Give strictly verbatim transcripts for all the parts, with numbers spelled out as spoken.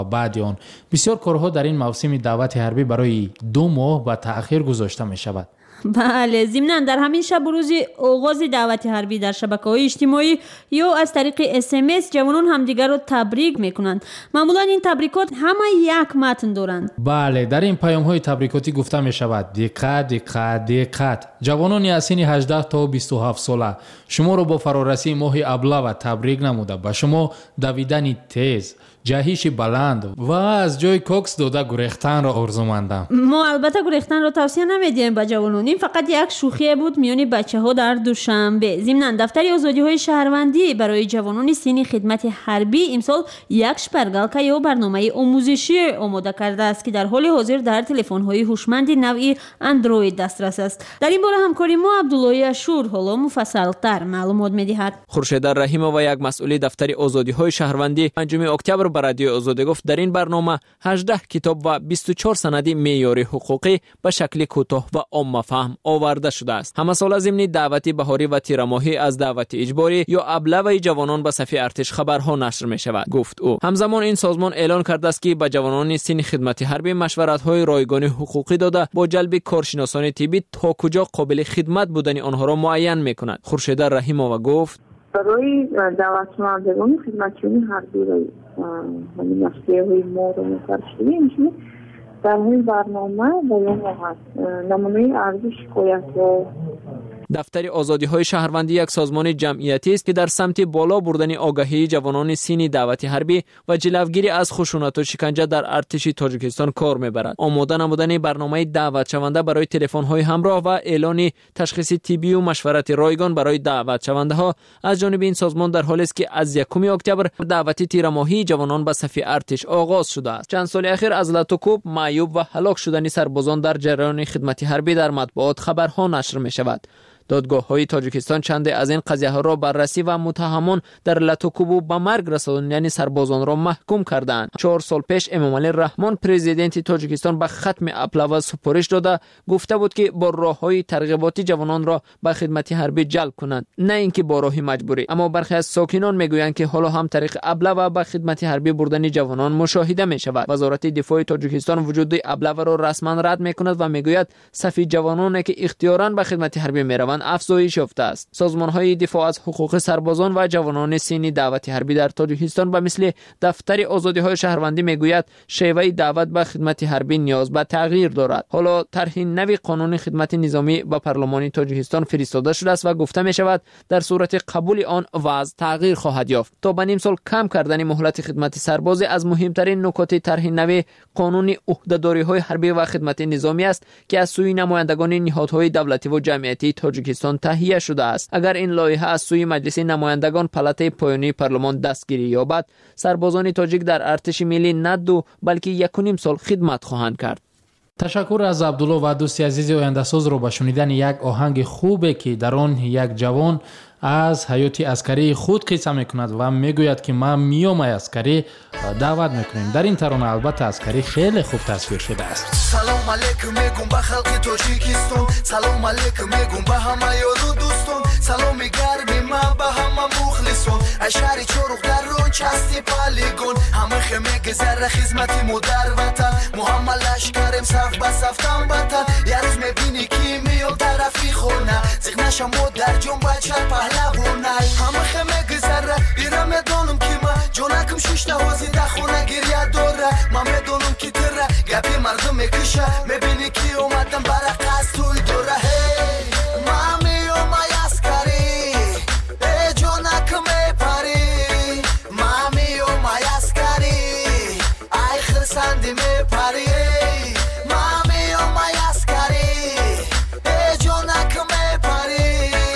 بعد آن بسیار کارها در این موسم دعوت حربی برای دو ماه به تأخیر گذاشته می شود. بله، ضمناً در همین شب و روز آغاز دعوت حربی در شبکه‌های اجتماعی یا از طریق اس ام اس جوانان همدیگر را تبریک میکنند. معمولا این تبریکات همه یک متن دارند. بله، در این پیام‌های تبریکاتی گفته می شود دقت دقت دقت. جوانان از سن هجده تا بیست و هفت ساله شما را با فرارسی ماه ابله تبریک نموده به شما دویدن تیز، جهش بلند و از جای کوکس داده گریختن را آرزومندم. ما البته گریختن را توصیه نمیدیم به جوانان. این فقط یک شوخی بود میان بچه‌ها در دوشنبه. ضمناً دفتر آزادی‌های شهروندی برای جوانان سین خدمت حربی امسال یک شپرگالکا یا برنامه آموزشی آماده کرده است که در حال حاضر در تلفن‌های هوشمند نوعی اندروید دسترس است. در این باره همکاری ما عبدالله اشور حالا مفصل‌تر معلومات می‌دهد. خورشید رحیمه و یک مسئول دفتر آزادی‌های شهروندی پنجم اکتبر به رادیو آزادی گفت در این برنامه هجده کتاب و بیست و چهار سند معیاری حقوقی به شکل کوتاه و عام فهم آورده شده است. همه سال ضمن دعوت بهاری و تیرماهی از دعوت اجباری یا ابله جوانان به صفحه ارتش خبرها نشر می شود، گفت او. همزمان این سازمان اعلان کرده است که به جوانان سین خدمت حربی مشورت های رایگان حقوقی داده با جلب کارشناسان طبی تا کجا قابل خدمت بودن آنها را معین می کند. خورشید رحیمه و گفت برای دعوتمندان خدمتیون حربی همین مسئله های ما رو مترشدیم در این برنامه بیان هست نمونه ارزش شکایت و دفتر آزادی‌های شهروندی یک سازمان جمعیتی است که در سمت بالا بردن آگاهی جوانان سین دعوت حربی و جلوگیری از خشونت و شکنجه در ارتش تاجیکستان کار می‌برد. آماده نمودن برنامه دعوت شونده برای تلفن‌های همراه و اعلان تشخیص طبی و مشورت رایگان برای دعوت شونده‌ها از جانب این سازمان در حالی است که از یکم اکتبر دعوت تیرماهی جوانان به صف ارتش آغاز شده است. چند سال اخیر از لط و کوب، معیوب و هلاک شدن سربازان در جریان خدمت حربی در مطبوعات خبرها نشر می‌شود. دادگاه‌های تاجیکستان چند از این قضیه‌ها را بررسی و متهمان در لط و کوب به مرگ رساندن سربازان را محکوم کردند. چهار سال پیش امامعلی رحمان پرزیدنت تاجیکستان به ختم اپلوا سپارش داده گفته بود که با راه‌های ترغیباتی جوانان را به خدمت حربی جلب کنند، نه اینکه با راه مجبوری. اما برخی از ساکنان میگویند که حالا هم طریق اپلوا به خدمت حربی بردن جوانان مشاهده می‌شود. وزارت دفاع تاجیکستان وجود اپلوا را رسما رد می‌کند و میگوید صف جوانانی که اختیاراً به خدمت حربی می‌روند افزایش یافته است. سازمان‌های دفاع از حقوق سربازان و جوانان سین دعوت حربی در تاجیکستان به مثل دفتر آزادی‌های شهروندی میگوید شیوه دعوت به خدمت حربی نیاز به تغییر دارد. حالا طرح نوی قانون خدمت نظامی به پارلمان تاجیکستان فرستاده شده است و گفته می شود در صورت قبول آن وضع تغییر خواهد یافت. تا به نیم سال کم کردن مهلت خدمت سربازی از مهمترین نکات طرح نوی قانون عهده‌داری‌های حربی و خدمت نظامی است که از سوی نمایندگان نهادهای دولتی و جمعیتی تاجیکستان تهیه شده است. اگر این لایحه از سوی مجلس نمایندگان پلته پایانی پارلمان دستگیری یابد، سربازان تاجیک در ارتش ملی نه دو بلکه یک و نیم سال خدمت خواهند کرد. تشکر از عبدالله و دوستی عزیز آینده ساز رو به شنیدن یک آهنگ خوبه که در آن یک جوان از حیات عسکری خود قصه میکند و میگوید که ما میام عسکری دعوت میکنیم. در این ترانه البته عسکری خیلی خوب تصویر شده است. سلام علیکم میگم به خلق تاجیکستان، سلام علیکم میگم به همه یارو دوستان، سلام گرمی من به همه مخلصان، اشعار چروق در رون چستی پالیگون، همه خمه گذر خدمتی مو در وطن، محمد لشکرم صف به صفتم بطن، یه روز میبینی که میام طرفی خونه، زیغ نشم مو در جون بچه پهلوونه، همه خمه گذر ایرم میدونم که من جونکم شش نوازی در خونه گریه داره، من میدونم که تره گپی مردم میکشه، میبینی که اومدم برای قصد توی دوره. هی من میام عسکری ای جونکم میپری، من میام عسکری ای خرسندی میپری، من میام عسکری ای جونکم میپری،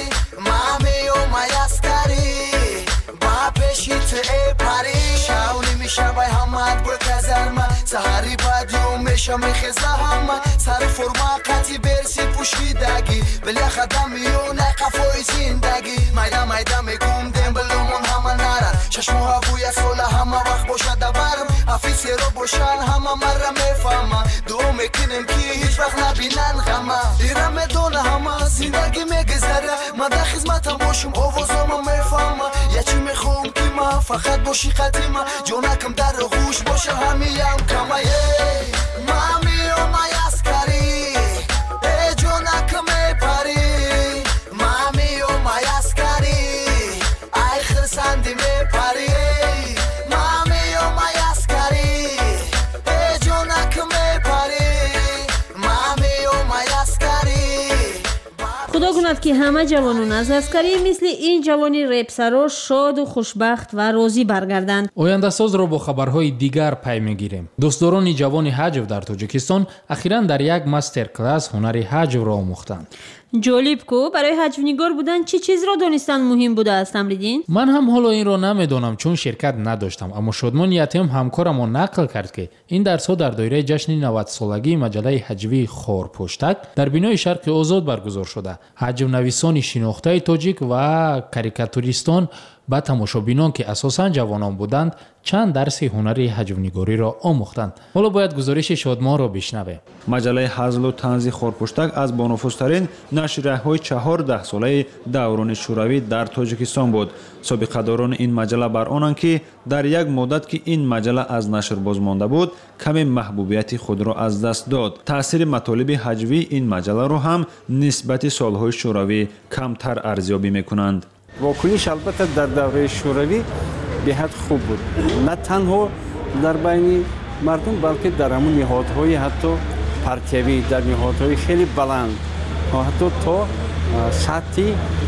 من میام عسکری با پیشیت ای پری، شاونی میشه بای همه بر کزرمه، سهری بدیو میشه میخزه همه، سر فرما قطی برسی پوشیدگی، ولی خدم میونه قفای زندگی، میده میده میگم دیم بلومون همه نرن، چشم و هفو یک ساله همه وقت باشه دبرم، حفیظی رو باشن همه مره میفهمه، دو میکنیم که هیچ وقت نبینن غمه، ایرم میدونه همه زندگی میگذره، من در خدمتم باشم آوازم میفهمه، یه چی میخوام که ما فقط باشی قدیما جونکم در غوش باشه همیم کمه مامی و مای اسکری ای جونکم ای پری مامی و مای اسکری ای خرسندی می پری مامی و مای اسکری ای جونکم ای پری مامی و مای اسکری خدا کند که همه جوانان از عسکری مثل این جوانی ریپسرا شاد و خوشبخت و راضی برگردند. ояндасоз ро бо хабарҳои дигар пай мегирем. дӯстдорони ҷавони ҳаҷв дар тоҷикистон ахиран дар як мастер-класс ҳунари ҳаҷвро омӯхтанд. جالب کو برای حجونیگار بودن چی چیز را دانستن مهم بوده است تمریدین؟ ман ҳам ҳоло инро намедонам чун ширкат надоштам, аммо шодмон ятем ҳамкорамо нақл кард ки ин дарсҳо дар доираи ҷашни навадцолагии маҷалаи ҳаҷвии Хорпуштак дар бинои Шарқи Озод баргузор шуда. ҳаҷвнависони шинохтаи тоҷик ва карикатуристон ба тамошобинон ки асосан ҷавонон буданд чанд дарси ҳунари ҳаҷвнигориро омӯхтанд. ҳоло бояд гузориши Шодмонро бишнавем. маҷалаи ҳазлу танзи Хорпуштак аз бонуфузтарин нашрияҳои чаҳордаҳсолаи даврони шӯравӣ дар Тоҷикистон буд. собиқадорони ин маҷала бар онанд ки дар як муддат ки ин маҷала аз нашр бозмонда буд каме маҳбубияти худро аз даст дод. таъсири матолиби ҳаҷвии ин маҷаларо ҳам нисбати солҳои шӯравӣ камтар арзёбӣ мекунанд. واکنش البته در دوره شوروی به حد خوب بود نه تنها در بین مردم بلکه در همون نهادهای حتی پرتیوی در نهادهای خیلی بلند حتی تا سطح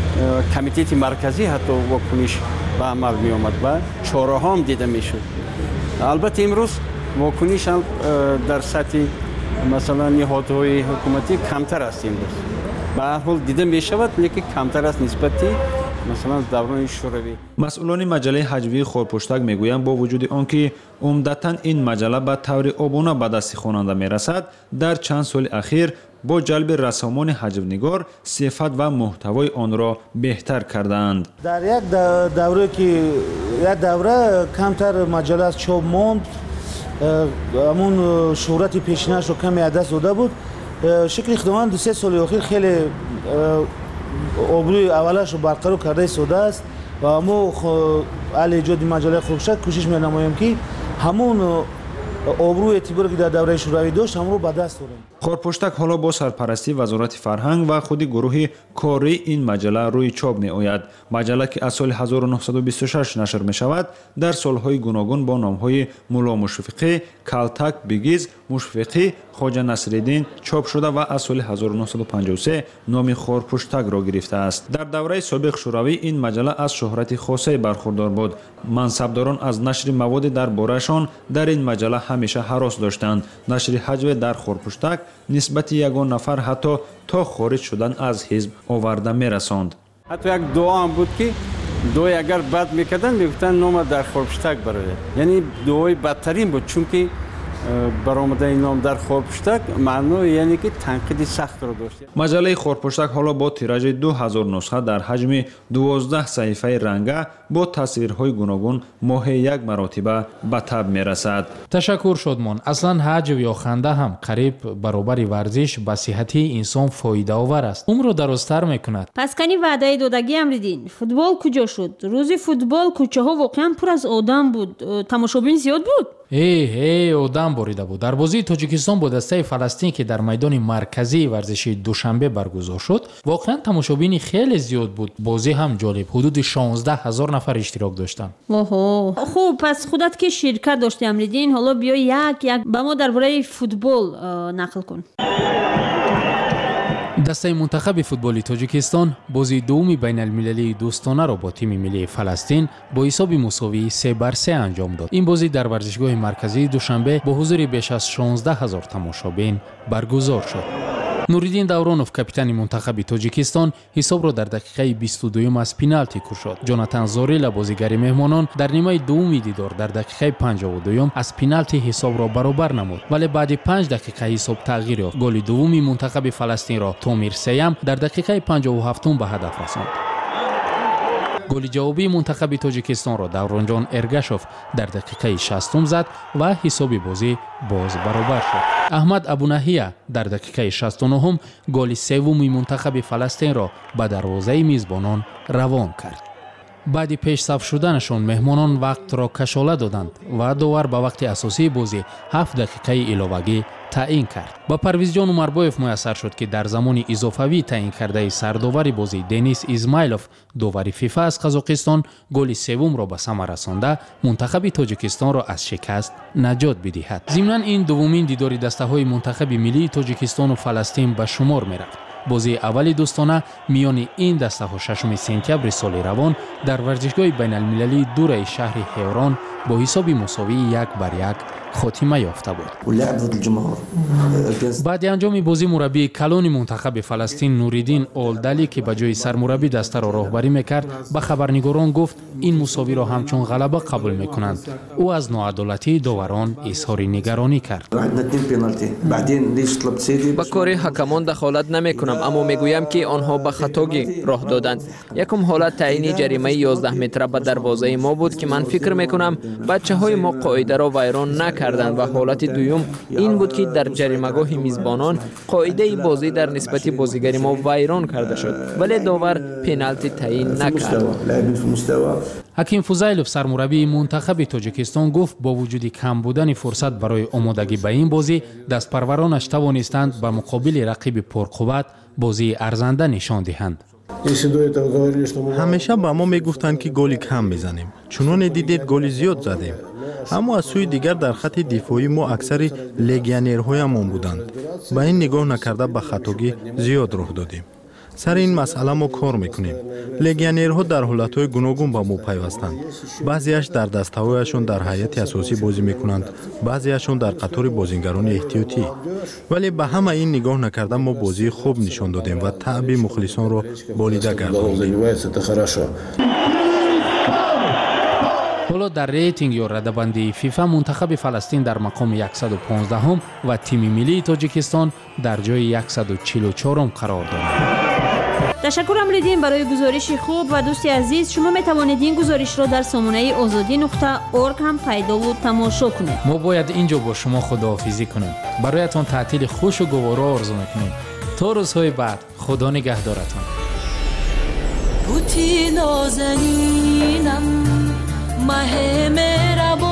کمیته مرکزی حتی واکنش به عمل می آمد و چاره ها هم دیده می شد. البته امروز واکنش در سطح مثلا نهادهای حکومتی کمتر است امروز به هر حال دیده می شود لیکن کمتر است نسبتی مثلا دوران شوروی. مسئولان مجله ҳаҷвии Хорпуштак мегӯянд бо вуҷуди он ки умдатан ин маҷала ба таври обуна ба дасти хонанда мерасад, дар чанд соли ахир бо ҷалби рассомони ҳаҷвнигор сифат ва муҳтавои онро беҳтар кардаанд. дар як давре ки як давра камтар маҷала аз чоп монд, ҳамун шӯҳрати пешинашро каме аз даст дода буд. шукри худованд ду се соли охир хеле обрӯи аввалашро барқарор карда истодааст ва мо аҳли эҷоди маҷалаи Хорпуштак кӯшиш менамоем ки ҳамон обрӯи эътиборе ки дар давраи шӯравӣ дошт ҳамро ба даст орем. Хорпуштак ҳоло бо сарпарастии Вазорати фарҳанг ва худи гурӯҳи кории ин маҷала рӯи чоп меояд. маҷала ки аз соли ҳазору нуҳсаду бисту шаш нашр мешавад, дар солҳои гуногун бо номҳои Мулло Мушфиқӣ, Калтак Бигиз, Мушфиқӣ, Хоҷа Насриддин чоп шуда ва аз соли ҳазору нуҳсаду панҷоҳу се номи Хорпуштакро гирифтааст. дар давраи собиқ шӯравӣ ин маҷала аз шӯҳрати хосае бархурдор буд. мансабдорон аз нашри маводи дар бораашон дар ин маҷала ҳамеша ҳарос доштанд. нашри ҳаҷве дар Хорпуштак нисбати ягон нафар ҳатто то хориҷ шудан аз ҳизб оварда мерасонд. ҳатто як дуо ҳам буд ки дуои агар бад мекарданд мегуфтанд нома дар Хорпуштак барояд. яъне дуои бадтарин буд, чунки баромадани ном дар Хорпуштак маъно яъне ки танқиди сахтро дошт. маҷалаи Хорпуштак ҳоло бо тиражи ду ҳазор нусха дар ҳаҷми дувоздаҳ саҳифаи ранга бо тасвирҳои гуногун моҳе як маротиба ба таб мерасад. ташаккур Шодмон. аслан ҳаҷв ё ханда ҳам қариб баробари варзиш ба сиҳатии инсон фоидаовар аст. умро дарозтар мекунад. пас кани ваъдаи додагӣ амридин. футбол куҷо шуд? рӯзи футбол кӯчаҳо воқеан пур аз одам буд. тамошобин зиёд буд? э э одам борида буд. дар бозии Тоҷикистон бо дастаи Фаластин ки дар майдони марказии варзиши Душанбе баргузор шуд, воқеан тамошобини хеле зиёд буд. бозӣ ҳам ҷолиб. ҳудуди шонздаҳ ҳазор нафар иштирок доштанд. оҳо, хуб, пас худат ки ширкат дошти амридин, ҳоло биё як як ба мо дар бораи футбол нақл кун. дастаи мунтахаби футболи Тоҷикистон бозии дуввуми байналмилалии дӯстонаро бо тими миллии Фаластин бо ҳисоби мусовии се бар се анҷом дод. ин бозӣ дар варзишгоҳи марказии Душанбе бо ҳузури беш аз шонздаҳ ҳазор тамошобин баргузор шуд. Нуриддин Давронов, капитани мунтахаби Тоҷикистон, ҳисобро дар дақиқаи бисту дуюм аз пеналти кушод. Ҷонатан Зорила, бозигари меҳмонон, дар нимаи дуввуми дидор дар дақиқаи панҷоҳу дуюм аз пеналти ҳисобро баробар намуд, вале баъди панҷ дақиқа ҳисоб тағйир ёфт. голи дуввуми мунтахаби Фаластинро Томир Сеям дар дақиқаи панҷоҳу ҳафтум ба ҳадаф расонд. голи ҷавобии мунтахаби Тоҷикистонро Давронҷон Эргашов дар дақиқаи шастум зад ва ҳисоби бозӣ боз баробар шуд. Аҳмад Абунаҳия дар дақиқаи шасту нӯҳум голи севуми мунтахаби Фаластинро ба дарвозаи мизбонон равон кард. баъди пешсаф шуданашон меҳмонон вақтро кашола доданд ва довар ба вақти асосии бозӣ ҳафт дақиқаи иловагӣ таъин кард. ба Парвизҷон Умарбоев муяссар шуд, ки дар замони изофавӣ таъин кардаи сардовари бозӣ Денис Измайлов, довари фифа аз Қазоқистон, голи севумро ба сама расонда, мунтахаби Тоҷикистонро аз шикаст наҷот бидиҳад. зимнан ин дуввумин дидори дастаҳои мунтахаби миллии Тоҷикистону Фаластин ба шумор мерафт. бозии аввали дӯстона миёни ин дастаҳо шашуми сентябри соли равон дар варзишгоҳи байналмилалии дураи шаҳри Ҳеврон бо ҳисоби мусовии як бар як хотима ёфта буд. баъди анҷоми бозӣ мураббии калони мунтахаби Фаластин Нуриддин Олдалӣ, ки ба ҷои сармураббӣ дастаро роҳбарӣ мекард, ба хабарнигорон гуфт ин мусовиро ҳамчун ғалаба қабул мекунанд. ӯ аз ноадолатии доварон изҳори нигаронӣ кард. ба кори ҳакамон дахолат намекунам, аммо мегӯям, ки онҳо ба хатогӣ роҳ доданд. якум ҳолат таъини ҷаримаи ёздаҳ метра ба дарвозаи мо буд, ки ман фикр мекунам бачаҳои мо қоидаро вайрон накарданд, ва ҳолати дуюм ин буд, ки дар ҷаримагоҳи мизбонон қоидаи бозӣ дар нисбати бозигари мо вайрон карда шуд, вале довар пеналти таъин накард. ҳаким Фузайлов, сармураббии мунтахаби Тоҷикистон, гуфт бо вуҷуди кам будани фурсат барои омодагӣ ба ин бозӣ, дастпарваронаш тавонистанд ба муқобили рақиби пурқувват бозии арзанда нишон диҳанд. ҳамеша ба мо мегуфтанд, ки голи кам мезанем. чуноне дидед голи зиёд задем. аммо аз сӯи дигар дар хатти дифоӣ мо аксари легионерҳоямон буданд. ба ин нигоҳ накарда ба хатогӣ зиёд роҳ додем. сар ин масъала мо кор мекунем. легионерҳо дар ҳолатҳои гуногун ба мо пайвастанд. баъзеаш дар дастаҳояшон дар ҳайати асосӣ бозӣ мекунанд, баъзеашон дар қатори бозингарони эҳтиётӣ. вале ба ҳама ин нигоҳ накарда мо бозии хуб нишон додем ва таъби мухлисонро болида гардондем. ҳоло дар рейтинг ё радабандии фифа мунтахаби Фаластин дар мақоми яксаду понздаҳум ва тими миллии Тоҷикистон дар ҷои яксаду чилу чорум қарор дорад. ташаккур амридин барои гузориши хуб ва дӯсти азиз, шумо метавонед ин гузоришро дар сомонаи озодӣ нуқта орг ҳам пайдову тамошо кунед. мо бояд ин ҷо бо шумо худоҳофизӣ кунем. бароятон таътили хушу говоро орзу мекунем. то рӯзҳои баъд худо нигаҳдоратон. بوتی نازنینم ماه مهربان